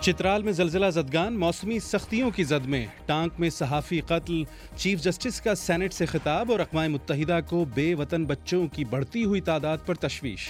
چترال میں زلزلہ زدگان، موسمی سختیوں کی زد میں ٹانک میں صحافی قتل، چیف جسٹس کا سینٹ سے خطاب اور اقوام متحدہ کو بے وطن بچوں کی بڑھتی ہوئی تعداد پر تشویش۔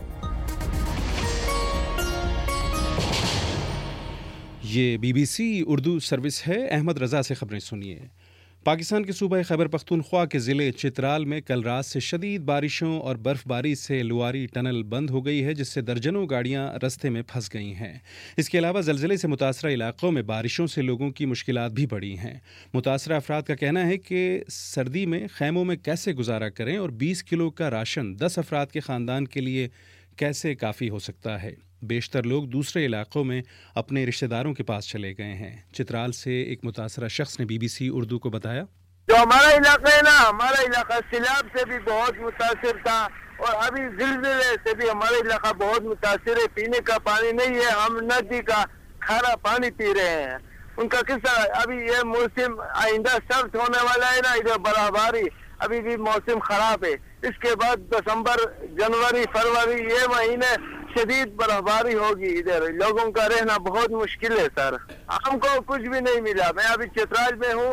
یہ BBC اردو سروس ہے۔ احمد رضا سے خبریں سنیے۔ پاکستان کے صوبہ خیبر پختونخوا کے ضلع چترال میں کل رات سے شدید بارشوں اور برف باری سے لواری ٹنل بند ہو گئی ہے، جس سے درجنوں گاڑیاں رستے میں پھنس گئی ہیں۔ اس کے علاوہ زلزلے سے متاثرہ علاقوں میں بارشوں سے لوگوں کی مشکلات بھی بڑھی ہیں۔ متاثرہ افراد کا کہنا ہے کہ سردی میں خیموں میں کیسے گزارا کریں اور 20 کلو کا راشن 10 افراد کے خاندان کے لیے کیسے کافی ہو سکتا ہے۔ بیشتر لوگ دوسرے علاقوں میں اپنے رشتہ داروں کے پاس چلے گئے ہیں۔ چترال سے ایک متاثرہ شخص نے BBC اردو کو بتایا، جو ہمارا علاقہ ہے نا، ہمارا علاقہ سیلاب سے بھی بہت متاثر تھا اور ابھی زلزلے سے بھی ہمارا علاقہ بہت متاثر ہے۔ پینے کا پانی نہیں ہے، ہم ندی کا کھارا پانی پی رہے ہیں۔ ان کا کس طرح ابھی یہ موسم آئندہ سرد ہونے والا ہے نا، ادھر برف باری، ابھی بھی موسم خراب ہے۔ اس کے بعد دسمبر، جنوری، فروری یہ مہینے شدید برف باری ہوگی۔ ادھر لوگوں کا رہنا بہت مشکل ہے سر، ہم کو کچھ بھی نہیں ملا۔ میں ابھی چترال میں ہوں۔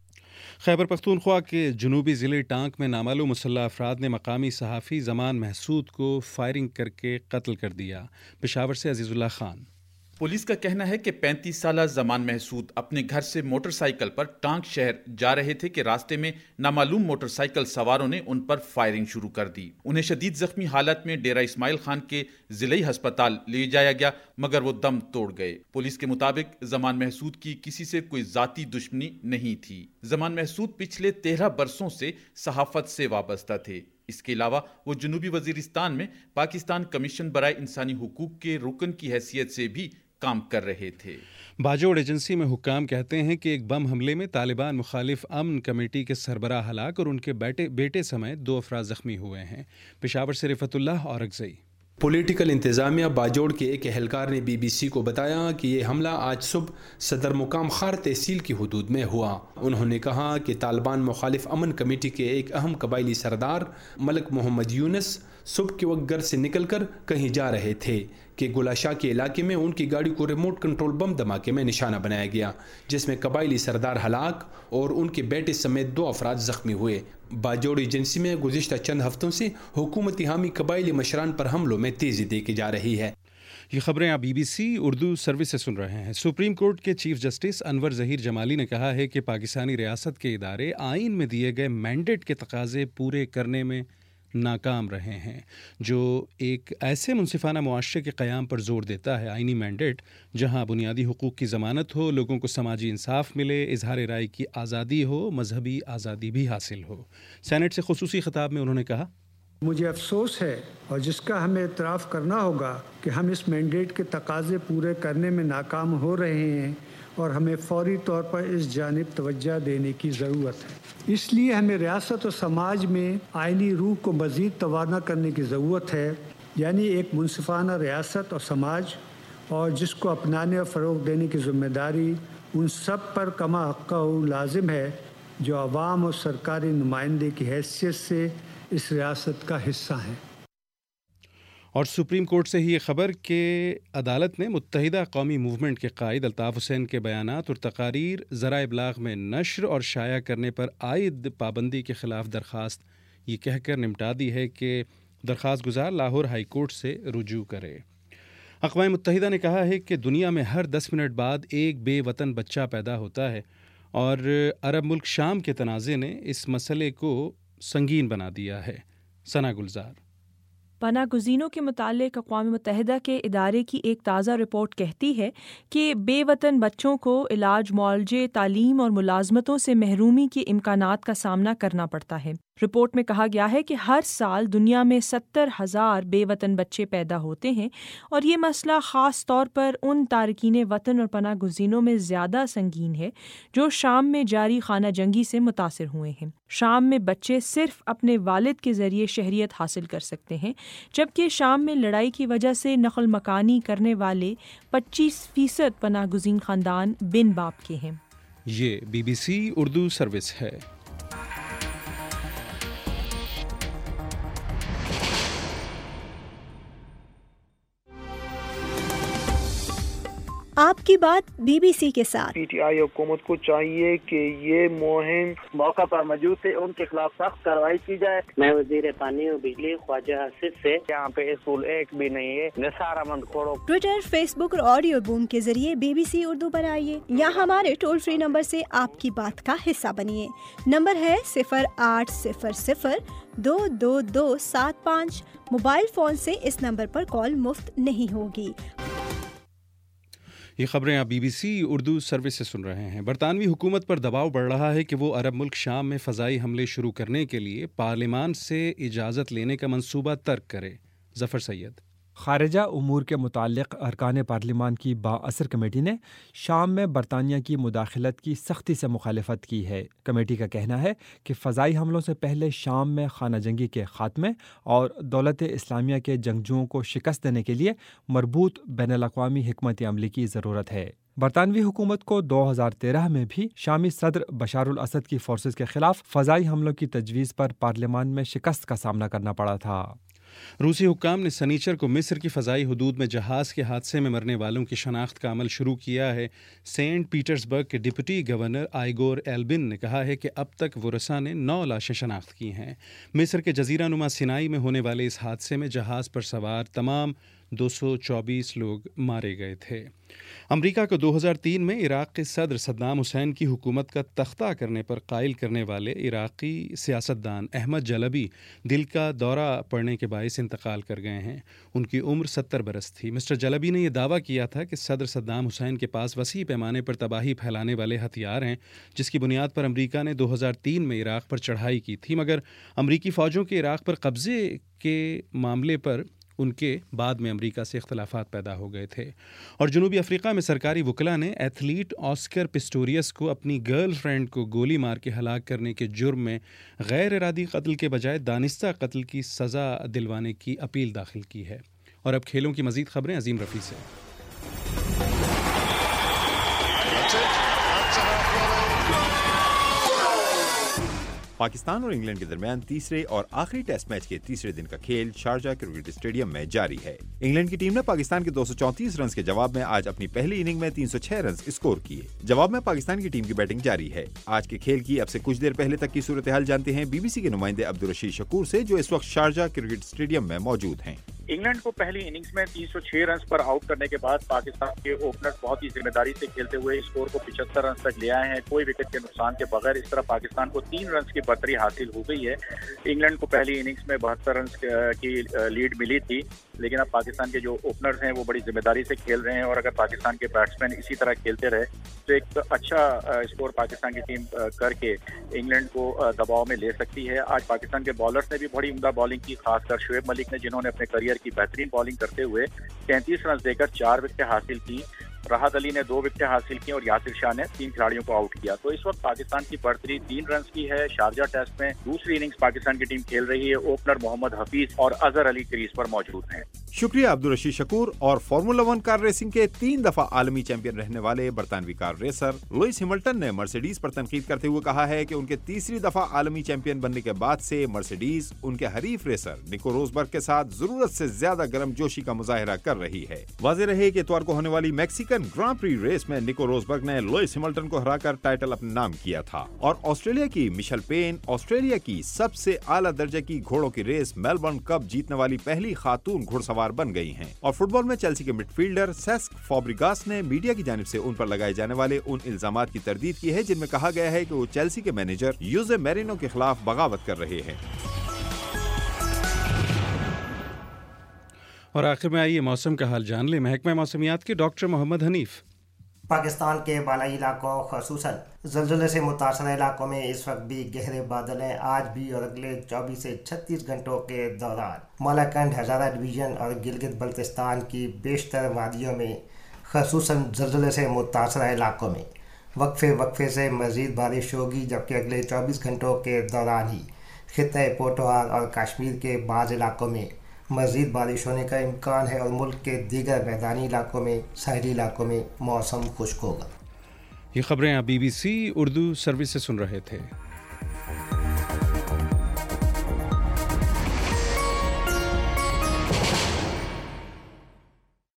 خیبر پختونخوا کے جنوبی ضلع ٹانک میں نامعلوم مسلح افراد نے مقامی صحافی زمان محسود کو فائرنگ کر کے قتل کر دیا۔ پشاور سے عزیز اللہ خان۔ پولیس کا کہنا ہے کہ 35 سالہ زمان محسود اپنے گھر سے موٹر سائیکل پر ٹانک شہر جا رہے تھے کہ راستے میں نامعلوم موٹر سائیکل سواروں نے ان پر فائرنگ شروع کر دی۔ انہیں شدید زخمی حالت میں ڈیرہ اسماعیل خان کے ضلعی ہسپتال لے جایا گیا، مگر وہ دم توڑ گئے۔ پولیس کے مطابق زمان محسود کی کسی سے کوئی ذاتی دشمنی نہیں تھی۔ زمان محسود پچھلے 13 برسوں سے صحافت سے وابستہ تھے۔ اس کے علاوہ وہ جنوبی وزیرستان میں پاکستان کمیشن برائے انسانی حقوق کے رکن کی حیثیت سے بھی کام کر رہے تھے۔ باجوڑ ایجنسی میں حکام کہتے ہیں کہ ایک بم حملے میں طالبان مخالف امن کمیٹی کے سربراہ ہلاک اور ان کے بیٹے سمیت 2 افراد زخمی ہوئے ہیں۔ پشاور سے رفعت اللہ اورگزئی۔ پولیٹیکل انتظامیہ باجوڑ کے ایک اہلکار نے BBC کو بتایا کہ یہ حملہ آج صبح صدر مقام خار تحصیل کی حدود میں ہوا۔ انہوں نے کہا کہ طالبان مخالف امن کمیٹی کے ایک اہم قبائلی سردار ملک محمد یونس صبح کے وقت گھر سے نکل کر کہیں جا رہے تھے کہ گلاشا کے علاقے میں ان کی گاڑی کو ریموٹ کنٹرول بم دھماکے میں نشانہ بنایا گیا، جس میں قبائلی سردار ہلاک اور ان کے بیٹے سمیت 2 افراد زخمی ہوئے۔ باجوڑ ایجنسی میں گزشتہ چند ہفتوں سے حکومتی حامی قبائلی مشران پر حملوں میں تیزی دیکھی جا رہی ہے۔ یہ خبریں آپ BBC اردو سروس سے سن رہے ہیں۔ سپریم کورٹ کے چیف جسٹس انور ظہیر جمالی نے کہا ہے کہ پاکستانی ریاست کے ادارے آئین میں دیے گئے مینڈیٹ کے تقاضے پورے کرنے میں ناکام رہے ہیں، جو ایک ایسے منصفانہ معاشرے کے قیام پر زور دیتا ہے۔ آئینی مینڈیٹ جہاں بنیادی حقوق کی ضمانت ہو، لوگوں کو سماجی انصاف ملے، اظہار رائے کی آزادی ہو، مذہبی آزادی بھی حاصل ہو۔ سینٹ سے خصوصی خطاب میں انہوں نے کہا، مجھے افسوس ہے اور جس کا ہمیں اعتراف کرنا ہوگا کہ ہم اس مینڈیٹ کے تقاضے پورے کرنے میں ناکام ہو رہے ہیں اور ہمیں فوری طور پر اس جانب توجہ دینے کی ضرورت ہے۔ اس لیے ہمیں ریاست و سماج میں آئینی روح کو مزید توانا کرنے کی ضرورت ہے، یعنی ایک منصفانہ ریاست اور سماج، اور جس کو اپنانے اور فروغ دینے کی ذمہ داری ان سب پر کما حقہ لازم ہے جو عوام اور سرکاری نمائندے کی حیثیت سے اس ریاست کا حصہ ہیں۔ اور سپریم کورٹ سے ہی یہ خبر کہ عدالت نے متحدہ قومی موومنٹ کے قائد الطاف حسین کے بیانات اور تقاریر ذرائع ابلاغ میں نشر اور شائع کرنے پر عائد پابندی کے خلاف درخواست یہ کہہ کر نمٹا دی ہے کہ درخواست گزار لاہور ہائی کورٹ سے رجوع کرے۔ اقوام متحدہ نے کہا ہے کہ دنیا میں ہر 10 منٹ بعد ایک بے وطن بچہ پیدا ہوتا ہے، اور عرب ملک شام کے تنازع نے اس مسئلے کو سنگین بنا دیا ہے۔ ثنا گلزار۔ پناہ گزینوں کے متعلق اقوام متحدہ کے ادارے کی ایک تازہ رپورٹ کہتی ہے کہ بے وطن بچوں کو علاج، معالجے، تعلیم اور ملازمتوں سے محرومی کے امکانات کا سامنا کرنا پڑتا ہے۔ رپورٹ میں کہا گیا ہے کہ ہر سال دنیا میں 70,000 بے وطن بچے پیدا ہوتے ہیں، اور یہ مسئلہ خاص طور پر ان تارکین وطن اور پناہ گزینوں میں زیادہ سنگین ہے جو شام میں جاری خانہ جنگی سے متاثر ہوئے ہیں۔ شام میں بچے صرف اپنے والد کے ذریعے شہریت حاصل کر سکتے ہیں، جبکہ شام میں لڑائی کی وجہ سے نقل مکانی کرنے والے 25% پناہ گزین خاندان بن باپ کے ہیں۔ یہ BBC اردو سروس ہے۔ آپ کی بات BBC کے ساتھ۔ پی ٹی آئی حکومت کو چاہیے کہ یہ مہم موقع پر موجود تھے ان کے خلاف سخت کارروائی کی جائے۔ میں وزیر پانی و بجلی خواجہ حسیب سے، یہاں پہ اسکول ایک بھی نہیں ہے، Nisar Ahmed Khuhro. Twitter, Facebook اور آڈیو بوم کے ذریعے BBC اردو پر آئیے یا ہمارے ٹول فری نمبر سے آپ کی بات کا حصہ بنیے۔ نمبر ہے 0800-222-75۔ موبائل فون سے اس نمبر پر کال مفت نہیں ہوگی۔ یہ خبریں آپ BBC اردو سروس سے سن رہے ہیں۔ برطانوی حکومت پر دباؤ بڑھ رہا ہے کہ وہ عرب ملک شام میں فضائی حملے شروع کرنے کے لیے پارلیمان سے اجازت لینے کا منصوبہ ترک کرے۔ ظفر سید۔ خارجہ امور کے متعلق ارکان پارلیمان کی بااثر کمیٹی نے شام میں برطانیہ کی مداخلت کی سختی سے مخالفت کی ہے۔ کمیٹی کا کہنا ہے کہ فضائی حملوں سے پہلے شام میں خانہ جنگی کے خاتمے اور دولت اسلامیہ کے جنگجوؤں کو شکست دینے کے لیے مربوط بین الاقوامی حکمت عملی کی ضرورت ہے۔ برطانوی حکومت کو 2013 میں بھی شامی صدر بشار الاسد کی فورسز کے خلاف فضائی حملوں کی تجویز پر پارلیمان میں شکست کا سامنا کرنا پڑا تھا۔ روسی حکام نے سنیچر کو مصر کی فضائی حدود میں جہاز کے حادثے میں مرنے والوں کی شناخت کا عمل شروع کیا ہے۔ سینٹ پیٹرزبرگ کے ڈپٹی گورنر آئیگور ایلبن نے کہا ہے کہ اب تک ورثاء نے 9 لاشیں شناخت کی ہیں۔ مصر کے جزیرہ نما سینائی میں ہونے والے اس حادثے میں جہاز پر سوار تمام 224 لوگ مارے گئے تھے۔ امریکہ کو 2003 میں عراق کے صدر صدام حسین کی حکومت کا تختہ کرنے پر قائل کرنے والے عراقی سیاستدان احمد جلبی دل کا دورہ پڑنے کے باعث انتقال کر گئے ہیں۔ ان کی عمر 70 برس تھی۔ مسٹر جلبی نے یہ دعویٰ کیا تھا کہ صدر صدام حسین کے پاس وسیع پیمانے پر تباہی پھیلانے والے ہتھیار ہیں، جس کی بنیاد پر امریکہ نے 2003 میں عراق پر چڑھائی کی تھی، مگر امریکی فوجوں کے عراق پر قبضے کے معاملے پر ان کے بعد میں امریکہ سے اختلافات پیدا ہو گئے تھے۔ اور جنوبی افریقہ میں سرکاری وکلاء نے ایتھلیٹ آسکر پسٹوریس کو اپنی گرل فرینڈ کو گولی مار کے ہلاک کرنے کے جرم میں غیر ارادی قتل کے بجائے دانستہ قتل کی سزا دلوانے کی اپیل داخل کی ہے۔ اور اب کھیلوں کی مزید خبریں عظیم رفیع سے۔ پاکستان اور انگلینڈ کے درمیان تیسرے اور آخری ٹیسٹ میچ کے تیسرے دن کا کھیل شارجہ کرکٹ اسٹیڈیم میں جاری ہے۔ انگلینڈ کی ٹیم نے پاکستان کے 234 رنز کے جواب میں آج اپنی پہلی اننگ میں 306 رنز اسکور کیے۔ جواب میں پاکستان کی ٹیم کی بیٹنگ جاری ہے۔ آج کے کھیل کی اب سے کچھ دیر پہلے تک کی صورتحال جانتے ہیں BBC کے نمائندے عبدالرشید شکور سے، جو اس وقت شارجہ کرکٹ اسٹیڈیم میں موجود ہیں۔ انگلینڈ کو پہلی اننگز میں 306 رنز پر آؤٹ کرنے کے بعد پاکستان کے اوپنرز بہت ہی ذمہ داری سے کھیلتے ہوئے اسکور کو 75 رنز تک لے آئے ہیں، کوئی وکٹ کے نقصان کے بغیر۔ اس طرح پاکستان کو 3 رنز کی برتری حاصل ہو گئی ہے۔ انگلینڈ کو پہلی اننگز میں 72 رنز کی لیڈ ملی تھی، لیکن اب پاکستان کے جو اوپنرز ہیں وہ بڑی ذمہ داری سے کھیل رہے ہیں، اور اگر پاکستان کے بیٹسمین اسی طرح کھیلتے رہے تو ایک اچھا اسکور پاکستان کی ٹیم کر کے انگلینڈ کو دباؤ میں لے سکتی ہے۔ آج پاکستان کے بالرز نے بھی بڑی عمدہ بالنگ کی، خاص کر شعیب ملک نے، جنہوں نے اپنے کریئر کی بہترین بالنگ کرتے ہوئے 33 رنز دے کر 4 وکٹیں حاصل کی۔ راحت علی نے 2 وکٹیں حاصل کی اور یاسر شاہ نے 3 کھلاڑیوں کو آؤٹ کیا۔ تو اس وقت پاکستان کی برتری 3 رنز کی ہے۔ شارجہ ٹیسٹ میں دوسری اننگز پاکستان کی ٹیم کھیل رہی ہے۔ اوپنر محمد حفیظ اور اظہر علی کریز پر موجود ہیں۔ شکریہ عبدالرشید شکور۔ اور فارمولا 1 کار ریسنگ کے 3 دفعہ عالمی چیمپئن رہنے والے برطانوی کار ریسر لوئس ہیملٹن نے مرسیڈیز پر تنقید کرتے ہوئے کہا ہے کہ ان کے تیسری دفعہ عالمی چیمپئن بننے کے بعد سے مرسیڈیز ان کے حریف ریسر نکو روزبرگ کے ساتھ ضرورت سے زیادہ گرم جوشی کا مظاہرہ کر رہی ہے۔ واضح رہے کہ اتوار کو ہونے والی میکسیکن گرانڈ پری ریس میں نکو روزبرگ نے لوئس ہیملٹن کو ہرا کر ٹائٹل اپنے نام کیا تھا، اور آسٹریلیا کی مشل پین آسٹریلیا کی سب سے اعلیٰ درجے کی گھوڑوں کی ریس میلبرن کپ جیتنے والی پہلی خاتون گھڑ سوار بن گئی ہیں۔ اور فٹ بال میں چیلسی کے مڈ فیلڈر سیسک فابریگاس نے میڈیا کی جانب سے ان پر لگائے جانے والے ان الزامات کی تردید کی ہے جن میں کہا گیا ہے کہ وہ چیلسی کے مینیجر یوزے میرینو کے خلاف بغاوت کر رہے ہیں۔ اور آخر میں آئیے موسم کا حال جان لیں۔ محکمہ موسمیات کے ڈاکٹر محمد حنیف۔ پاکستان کے بالائی علاقوں خصوصاً زلزلے سے متاثرہ علاقوں میں اس وقت بھی گہرے بادل ہیں۔ آج بھی اور اگلے 24 سے 36 گھنٹوں کے دوران مالاکنڈ، ہزارہ ڈویژن اور گلگت بلتستان کی بیشتر وادیوں میں خصوصاً زلزلے سے متاثرہ علاقوں میں وقفے سے مزید بارش ہوگی، جبکہ اگلے 24 گھنٹوں کے دوران ہی خطۂ پوٹوہار اور کشمیر کے بعض علاقوں میں مزید بارش ہونے کا امکان ہے، اور ملک کے دیگر میدانی علاقوں میں ساحلی علاقوں میں موسم خشک ہوگا۔ یہ خبریں آپ BBC اردو سروس سے سن رہے تھے۔